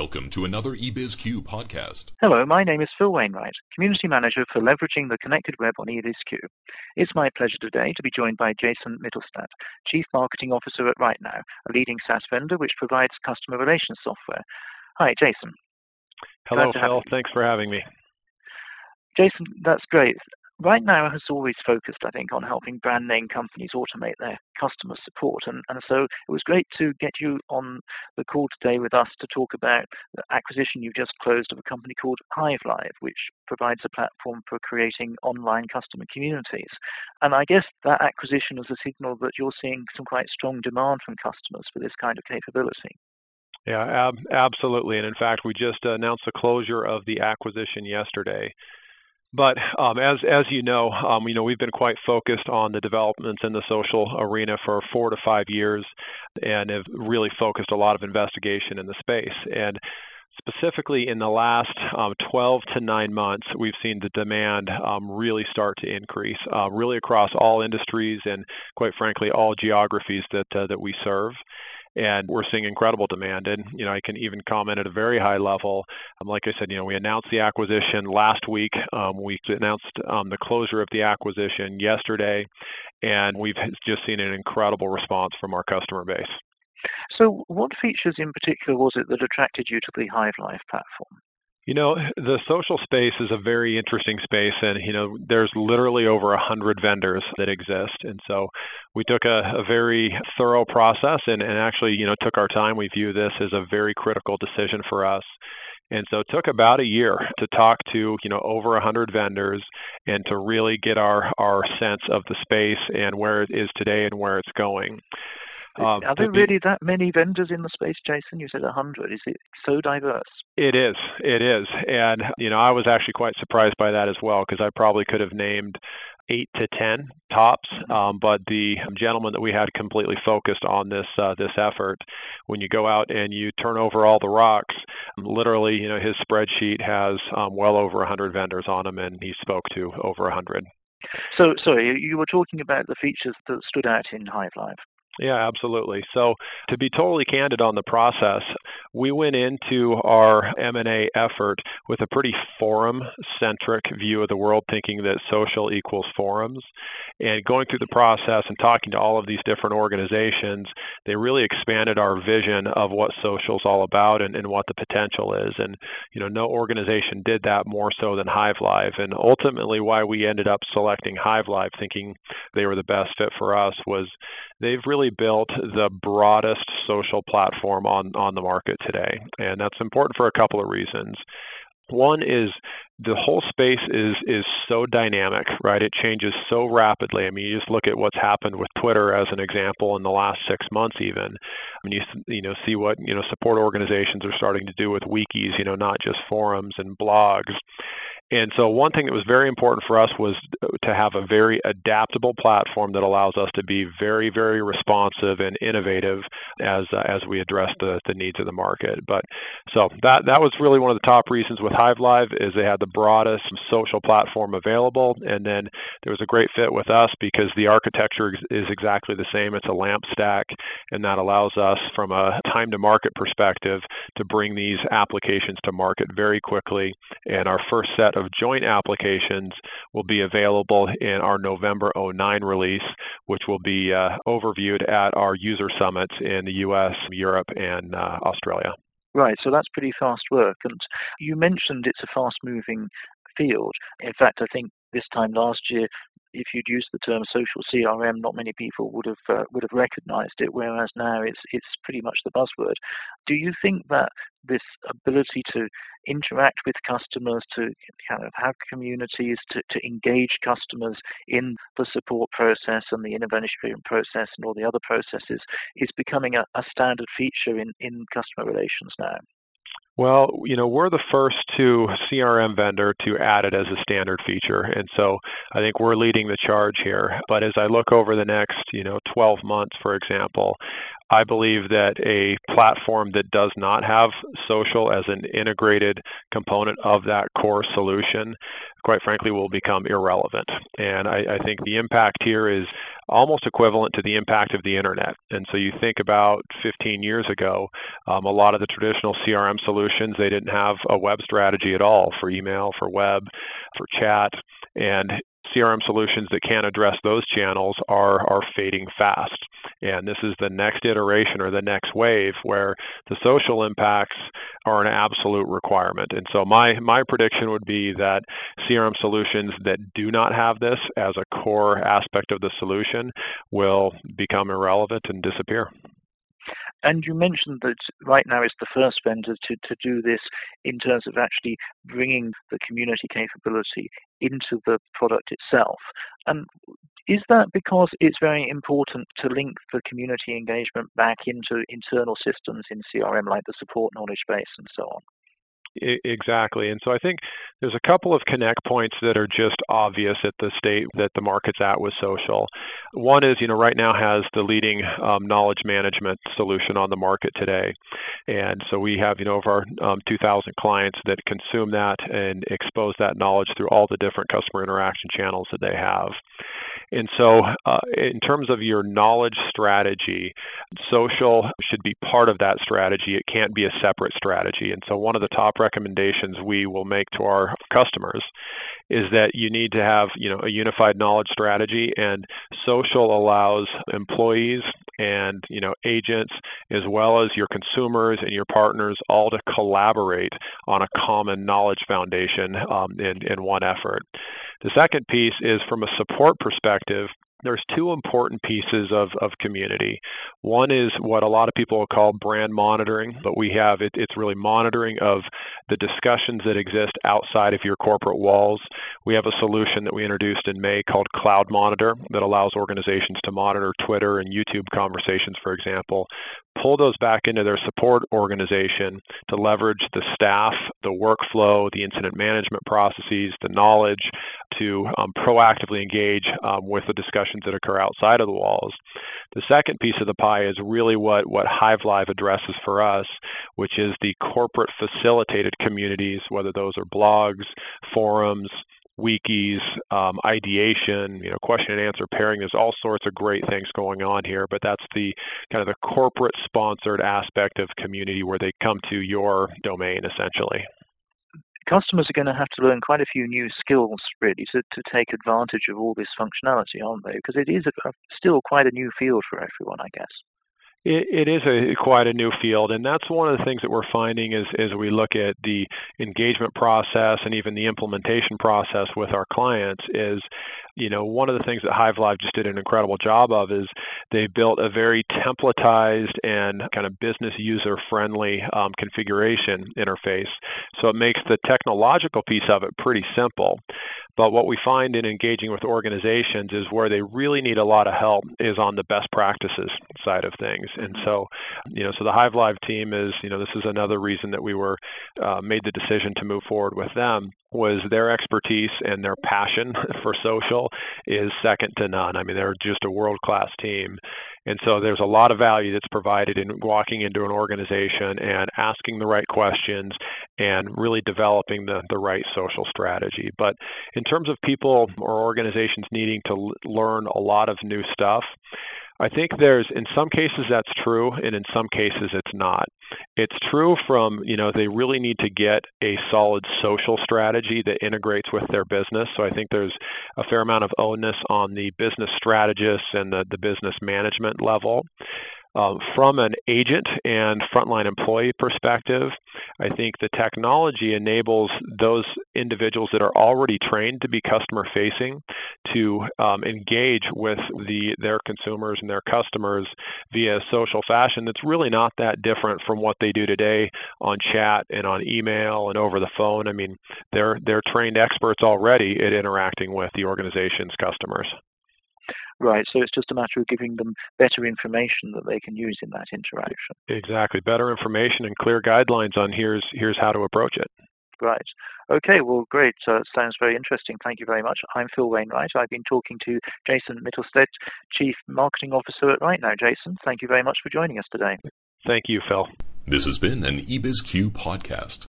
Welcome to another eBizQ podcast. Hello, my name is Phil Wainwright, Community Manager for Leveraging the Connected Web on eBizQ. It's my pleasure today to be joined by Jason Mittelstadt, Chief Marketing Officer at RightNow, a leading SaaS vendor which provides customer relations software. Hi, Jason. Hello, Phil. Thanks for having me. Jason, that's great. RightNow has always focused, I think, on helping brand name companies automate their customer support. And so it was great to get you on the call today with us to talk about the acquisition you just closed of a company called Hivelive, which provides a platform for creating online customer communities. And I guess that acquisition is a signal that you're seeing some quite strong demand from customers for this kind of capability. Yeah, absolutely. And in fact, we just announced the closure of the acquisition yesterday. But as you know, we've been quite focused on the developments in the social arena for 4 to 5 years and have really focused a lot of investigation in the space. And specifically in the last 12 to 9 months, we've seen the demand really start to increase, really across all industries and, quite frankly, all geographies that we serve. And we're seeing incredible demand. And, I can even comment at a very high level. Like I said, we announced the acquisition last week. We announced the closure of the acquisition yesterday, and we've just seen an incredible response from our customer base. So what features in particular was it that attracted you to the Hivelive platform? The social space is a very interesting space, and, there's literally over 100 vendors that exist. And so we took a very thorough process and actually, took our time. We view this as a very critical decision for us. And so it took about a year to talk to, over 100 vendors and to really get our sense of the space and where it is today and where it's going. Are there really that many vendors in the space, Jason? You said 100. Is it so diverse? It is. And, I was actually quite surprised by that as well, because I probably could have named 8 to 10 tops. But the gentleman that we had completely focused on this effort, when you go out and you turn over all the rocks, literally, his spreadsheet has well over 100 vendors on him, and he spoke to over 100. So, sorry, you were talking about the features that stood out in Hivelive. Yeah, absolutely. So to be totally candid on the process, we went into our M&A effort with a pretty forum-centric view of the world, thinking that social equals forums. And going through the process and talking to all of these different organizations, they really expanded our vision of what social is all about and what the potential is. And, no organization did that more so than Hivelive. And ultimately why we ended up selecting Hivelive, thinking they were the best fit for us, was they've really built the broadest social platform on the market today. And that's important for a couple of reasons. One is the whole space is so dynamic, right? It changes so rapidly. I mean, you just look at what's happened with Twitter as an example in the last 6 months even. I mean, you see what, support organizations are starting to do with wikis, not just forums and blogs. And so one thing that was very important for us was to have a very adaptable platform that allows us to be very, very responsive and innovative as we address the needs of the market. But so that was really one of the top reasons with Hivelive, is they had the broadest social platform available. And then there was a great fit with us because the architecture is exactly the same. It's a LAMP stack, and that allows us from a time to market perspective to bring these applications to market very quickly. And our first set of joint applications will be available in our November 2009 release, which will be overviewed at our user summits in the US, Europe, and Australia. Right, so that's pretty fast work. And you mentioned it's a fast-moving field. In fact, I think this time last year, if you'd used the term social CRM, not many people would have recognized it, whereas now it's pretty much the buzzword. Do you think that this ability to interact with customers, to kind of have communities, to engage customers in the support process and the innovation process and all the other processes is becoming a standard feature in customer relations now? Well, we're the first CRM vendor to add it as a standard feature. And so I think we're leading the charge here. But as I look over the next, 12 months, for example, I believe that a platform that does not have social as an integrated component of that core solution, quite frankly, will become irrelevant. And I think the impact here is almost equivalent to the impact of the internet. And so you think about 15 years ago, a lot of the traditional CRM solutions, they didn't have a web strategy at all for email, for web, for chat. And CRM solutions that can't address those channels are fading fast. And this is the next iteration or the next wave where the social impacts are an absolute requirement. And so my prediction would be that CRM solutions that do not have this as a core aspect of the solution will become irrelevant and disappear. And you mentioned that right now it's the first vendor to do this in terms of actually bringing the community capability into the product itself. And is that because it's very important to link the community engagement back into internal systems in CRM, like the support knowledge base and so on? Exactly. And so I think there's a couple of connect points that are just obvious at the state that the market's at with social. One is, right now has the leading knowledge management solution on the market today. And so we have, over 2,000 clients that consume that and expose that knowledge through all the different customer interaction channels that they have. And so in terms of your knowledge strategy, social should be part of that strategy. It can't be a separate strategy. And so one of the top recommendations we will make to our customers is that you need to have, a unified knowledge strategy, and social allows employees and, agents, as well as your consumers and your partners, all to collaborate on a common knowledge foundation in one effort. The second piece is from a support perspective. There's two important pieces of community. One is what a lot of people call brand monitoring, but we have it's really monitoring of the discussions that exist outside of your corporate walls. We have a solution that we introduced in May called Cloud Monitor that allows organizations to monitor Twitter and YouTube conversations, for example, pull those back into their support organization to leverage the staff, the workflow, the incident management processes, the knowledge to proactively engage with the discussions that occur outside of the walls. The second piece of the pie is really what HiveLive addresses for us, which is the corporate facilitated communities, whether those are blogs, forums, wikis, ideation, question and answer pairing. There's all sorts of great things going on here, but that's the kind of the corporate sponsored aspect of community where they come to your domain essentially. Customers are going to have to learn quite a few new skills, really, to take advantage of all this functionality, aren't they? Because it is still quite a new field for everyone, I guess. It is quite a new field, and that's one of the things that we're finding as we look at the engagement process and even the implementation process with our clients is, one of the things that HiveLive just did an incredible job of is they built a very templatized and kind of business user-friendly configuration interface. So it makes the technological piece of it pretty simple. But what we find in engaging with organizations is where they really need a lot of help is on the best practices side of things. And so, so the HiveLive team is, this is another reason that we made the decision to move forward with them, was their expertise and their passion for social is second to none. I mean, they're just a world-class team. And so there's a lot of value that's provided in walking into an organization and asking the right questions and really developing the right social strategy. But in terms of people or organizations needing to learn a lot of new stuff, I think in some cases that's true, and in some cases it's not. It's true from, they really need to get a solid social strategy that integrates with their business. So I think there's a fair amount of onus on the business strategists and the business management level. From an agent and frontline employee perspective, I think the technology enables those individuals that are already trained to be customer-facing to engage with their consumers and their customers via social fashion that's really not that different from what they do today on chat and on email and over the phone. I mean, they're trained experts already at interacting with the organization's customers. Right, so it's just a matter of giving them better information that they can use in that interaction. Exactly, better information and clear guidelines on here's how to approach it. Right. Okay, well, great. Sounds very interesting. Thank you very much. I'm Phil Wainwright. I've been talking to Jason Mittelstaedt, Chief Marketing Officer at RightNow. Jason, thank you very much for joining us today. Thank you, Phil. This has been an eBizQ podcast.